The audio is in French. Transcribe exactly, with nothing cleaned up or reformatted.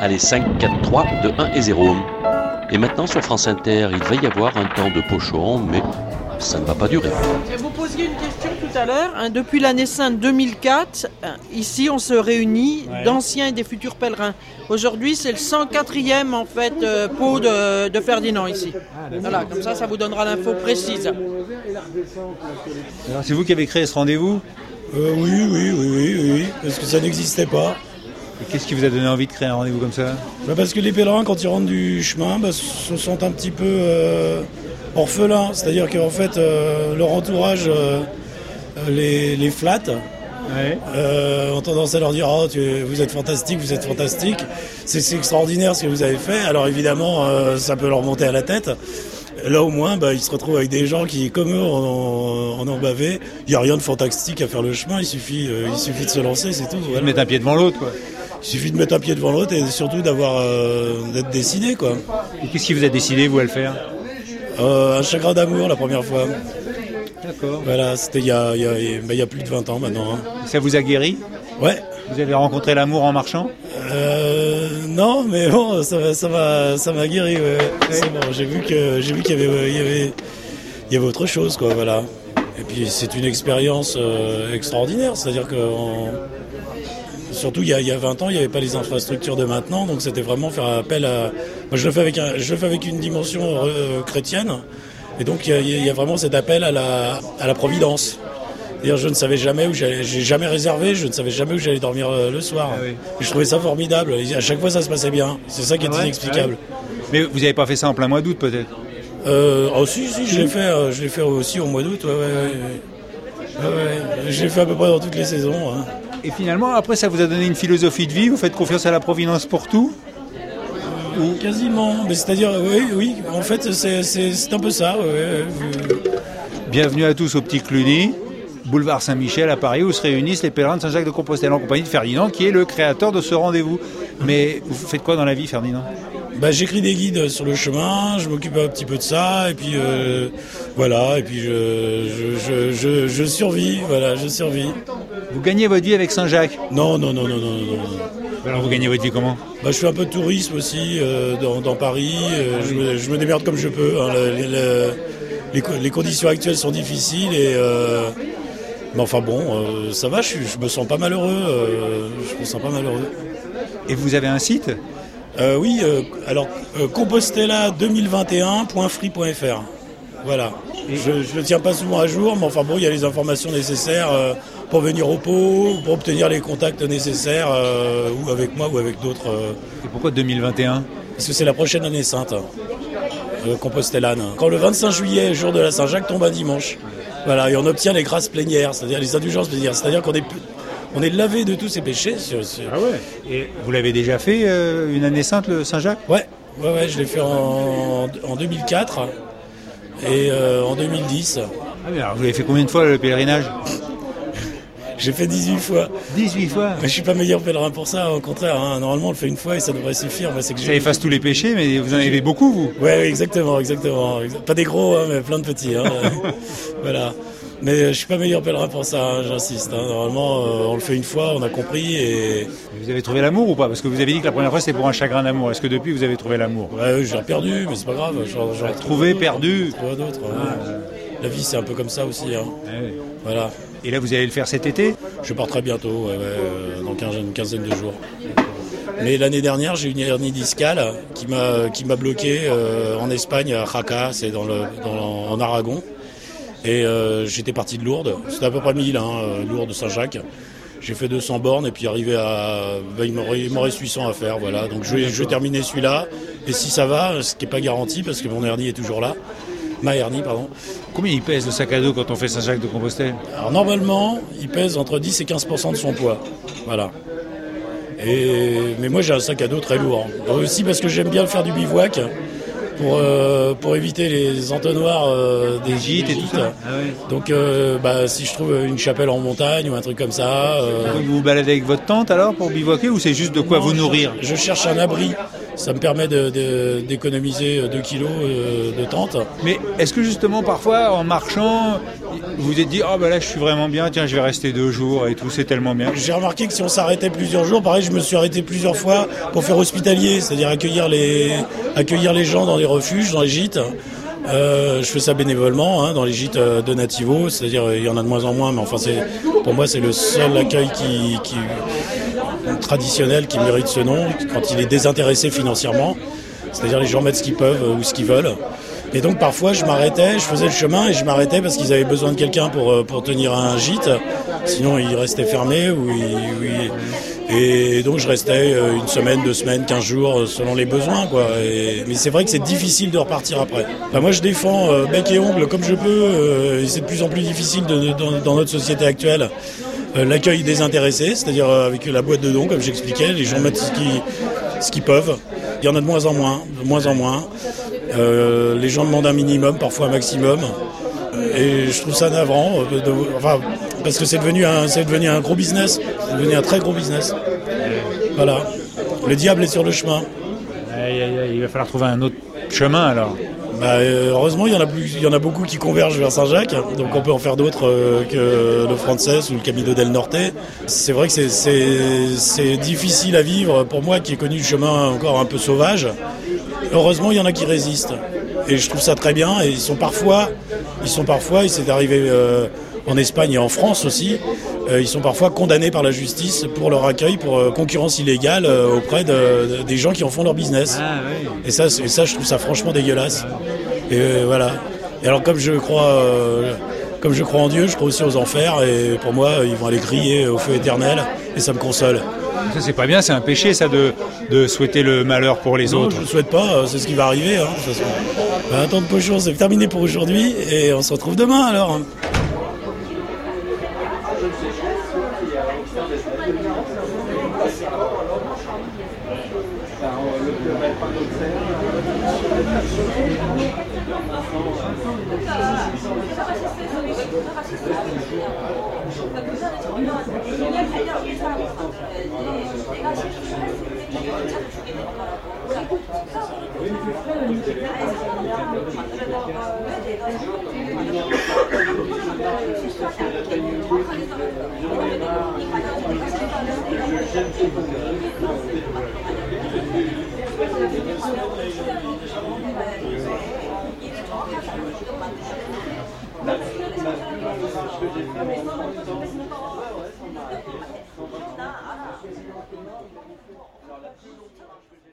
Allez, cinq, quatre, trois, deux, un et zéro. Et maintenant sur France Inter, il va y avoir un temps de pochon, mais ça ne va pas durer. Vous posiez une question tout à l'heure. Hein, depuis l'année sainte deux mille quatre, hein, ici on se réunit ouais. d'anciens et des futurs pèlerins. Aujourd'hui c'est le cent quatrième en fait euh, pot de, de Ferdinand ici. Ah, voilà, comme ça, ça vous donnera l'info précise. Alors c'est vous qui avez créé ce rendez-vous ? euh, oui, oui, oui, oui, oui, parce que ça n'existait pas. Et qu'est-ce qui vous a donné envie de créer un rendez-vous comme ça ? bah Parce que les pèlerins, quand ils rentrent du chemin, bah, se sentent un petit peu euh, orphelins. C'est-à-dire qu'en fait, euh, leur entourage euh, les, les flatte. Ouais. Euh, ont tendance à leur dire oh, tu, vous êtes fantastique, vous êtes fantastique. C'est, c'est extraordinaire ce que vous avez fait. Alors évidemment, euh, ça peut leur monter à la tête. Là au moins, bah, ils se retrouvent avec des gens qui, comme eux, en, en ont bavé. Il n'y a rien de fantastique à faire le chemin. Il suffit, euh, il suffit de se lancer, c'est tout. Voilà. De mettre un pied devant l'autre, quoi. Il suffit de mettre un pied devant l'autre et surtout d'avoir euh, d'être décidé, quoi. Et qu'est-ce qui vous a décidé, vous, à le faire ? euh, Un chagrin d'amour la première fois. D'accord. Voilà, c'était il y a, il y a, il y a plus de vingt ans maintenant. Hein. Ça vous a guéri ? Ouais. Vous avez rencontré l'amour en marchant ? euh, Non, mais bon, ça, ça, m'a, ça m'a guéri. Ouais. Ouais. C'est bon, j'ai vu, que, j'ai vu qu'il y avait, il y avait, il y avait autre chose, quoi, voilà. Et puis c'est une expérience euh, extraordinaire, c'est-à-dire que... On, surtout il y, a, il y a vingt ans, il n'y avait pas les infrastructures de maintenant, donc c'était vraiment faire appel à... Moi je le fais avec, un, je le fais avec une dimension euh, chrétienne, et donc il y, a, il y a vraiment cet appel à la, à la providence. C'est-à-dire je ne savais jamais où j'allais, j'ai jamais réservé, je ne savais jamais où j'allais dormir euh, le soir. Ah oui. Et je trouvais ça formidable, et à chaque fois ça se passait bien, c'est ça qui est ah ouais, inexplicable. Ah ouais. Mais vous n'avez pas fait ça en plein mois d'août peut-être ? euh, Oh si, si, je l'ai fait, euh, je l'ai fait aussi au mois d'août, ouais, ouais, ouais. ouais, ouais. Je l'ai fait à peu près dans toutes les saisons. Hein. Et finalement, après, ça vous a donné une philosophie de vie ? Vous faites confiance à la Providence pour tout ? Ou... Quasiment. Mais c'est-à-dire, oui, oui. En fait, c'est, c'est, c'est un peu ça. Ouais, ouais. Bienvenue à tous au Petit Cluny, boulevard Saint-Michel à Paris, où se réunissent les pèlerins de Saint-Jacques-de-Compostelle en compagnie de Ferdinand, qui est le créateur de ce rendez-vous. Mais vous faites quoi dans la vie, Ferdinand ? Bah, j'écris des guides sur le chemin, je m'occupe un petit peu de ça, et puis euh, voilà, et puis je, je, je, je, je survis, voilà, je survis. Vous gagnez votre vie avec Saint-Jacques ? Non, non, non, non, non, non. Alors vous gagnez votre vie comment ? Bah, je fais un peu de tourisme aussi euh, dans, dans Paris, euh, je, me, je me démerde comme je peux. Hein, les, les, les, les conditions actuelles sont difficiles, et euh, mais enfin bon, euh, ça va, je, je me sens pas malheureux, euh, je me sens pas malheureux. Et vous avez un site ? Euh, oui, euh, alors euh, compostella deux mille vingt et un point free point f r. Voilà. Je ne le tiens pas souvent à jour, mais enfin bon, il y a les informations nécessaires euh, pour venir au pot, pour obtenir les contacts nécessaires, euh, ou avec moi ou avec d'autres. Euh. Et pourquoi deux mille vingt et un ? Parce que c'est la prochaine année sainte, euh, compostellane. Quand le vingt-cinq juillet, jour de la Saint-Jacques, tombe un dimanche. Voilà, et on obtient les grâces plénières, c'est-à-dire les indulgences plénières, c'est-à-dire qu'on est On est lavé de tous ces péchés. Sur, sur... Ah ouais. Et vous l'avez déjà fait, euh, une année sainte, le Saint-Jacques ? Ouais, ouais, ouais, je l'ai fait en, en deux mille quatre et euh, en deux mille dix. Ah mais alors vous l'avez fait combien de fois le pèlerinage ? J'ai fait dix-huit fois. dix-huit fois ? Mais je suis pas meilleur pèlerin pour ça, au contraire. Hein. Normalement, on le fait une fois et ça devrait suffire. Mais c'est que ça efface tous les péchés, mais vous en avez beaucoup, vous ? Ouais, exactement, exactement. Pas des gros, hein, mais plein de petits. Hein. Voilà. Mais je suis pas meilleur pèlerin pour ça, hein, j'insiste. Hein. Normalement, euh, on le fait une fois, on a compris et... Vous avez trouvé l'amour ou pas ? Parce que vous avez dit que la première fois, c'était pour un chagrin d'amour. Est-ce que depuis, vous avez trouvé l'amour ? Ouais, j'ai perdu, mais c'est pas grave. J'en, j'en trouvé, perdu. Trouvé d'autres. Ah, ouais. La vie, c'est un peu comme ça aussi. Hein. Ouais. Voilà. Et là, vous allez le faire cet été ? Je pars très bientôt, ouais, ouais, euh, dans une quinzaine de jours. Mais l'année dernière, j'ai eu une hernie discale qui m'a, qui m'a bloqué euh, en Espagne, à Jaca, c'est dans le, dans, en Aragon. Et euh, j'étais parti de Lourdes, c'était à peu près mille, hein, Lourdes, Saint-Jacques. J'ai fait deux cents bornes et puis arrivé à... Ben, il, m'aurait, il m'en reste huit cents à faire, voilà. Donc je vais, je vais terminer celui-là. Et si ça va, ce qui n'est pas garanti parce que mon hernie est toujours là. Ma hernie, pardon. Combien il pèse le sac à dos quand on fait Saint-Jacques-de-Compostelle ? Alors normalement, il pèse entre dix et quinze pour cent de son poids. Voilà. Et... Mais moi j'ai un sac à dos très lourd. Aussi parce que j'aime bien faire du bivouac. Pour, euh, pour éviter les entonnoirs euh, des, des gîtes et tout ça. Ah ouais. Donc euh, bah, si je trouve une chapelle en montagne ou un truc comme ça... Euh... Vous vous baladez avec votre tente alors pour bivouaquer ou c'est juste de quoi non, vous nourrir ? je, je cherche un abri. Ça me permet de, de, d'économiser deux kilos de tente. Mais est-ce que justement parfois en marchant, vous vous êtes dit, ah oh, bah là je suis vraiment bien, tiens je vais rester deux jours et tout, c'est tellement bien. J'ai remarqué que si on s'arrêtait plusieurs jours, pareil, je me suis arrêté plusieurs fois pour faire hospitalier, c'est-à-dire accueillir les, accueillir les gens dans les refuges, dans les gîtes. Euh, je fais ça bénévolement hein, dans les gîtes de Nativo, c'est-à-dire il y en a de moins en moins, mais enfin c'est, pour moi c'est le seul accueil qui, qui traditionnel qui mérite ce nom, quand il est désintéressé financièrement, c'est-à-dire les gens mettent ce qu'ils peuvent ou ce qu'ils veulent. Et donc parfois je m'arrêtais, je faisais le chemin et je m'arrêtais parce qu'ils avaient besoin de quelqu'un pour, pour tenir un gîte, sinon ils restaient fermés. Ou ils, ou ils... Et donc je restais une semaine, deux semaines, quinze jours selon les besoins, quoi. Et... Mais c'est vrai que c'est difficile de repartir après. Enfin, moi je défends euh, bec et ongle comme je peux, euh, et c'est de plus en plus difficile de, de, dans, dans notre société actuelle. Euh, l'accueil désintéressé, c'est-à-dire euh, avec la boîte de dons, comme j'expliquais, les gens mettent ce qu'ils, ce qu'ils peuvent. Il y en a de moins en moins, de moins en moins. Euh, les gens demandent un minimum, parfois un maximum. Et je trouve ça navrant, de, de, enfin, parce que c'est devenu, un, c'est devenu un gros business. C'est devenu un très gros business. Voilà. Le diable est sur le chemin. Il va falloir trouver un autre chemin alors. Bah, heureusement, il y en a plus, il y en a beaucoup qui convergent vers Saint-Jacques, donc on peut en faire d'autres euh, que le Frances ou le Camino del Norte. C'est vrai que c'est, c'est, c'est difficile à vivre pour moi qui ai connu le chemin encore un peu sauvage. Heureusement, il y en a qui résistent, et je trouve ça très bien. Et ils sont parfois, ils sont parfois, et c'est arrivé euh, en Espagne et en France aussi, euh, ils sont parfois condamnés par la justice pour leur accueil, pour euh, concurrence illégale euh, auprès de, de, des gens qui en font leur business. Ah, oui. Et ça, et ça, je trouve ça franchement dégueulasse. Et euh, voilà. Et alors, comme je crois, euh, comme je crois en Dieu, je crois aussi aux enfers. Et pour moi, ils vont aller griller au feu éternel. Et ça me console. Ça, c'est pas bien, c'est un péché, ça, de, de souhaiter le malheur pour les non, autres. Je ne le souhaite pas, c'est ce qui va arriver. Hein, de toute façon. Ben, un temps de pochon, c'est terminé pour aujourd'hui. Et on se retrouve demain, alors. Alors,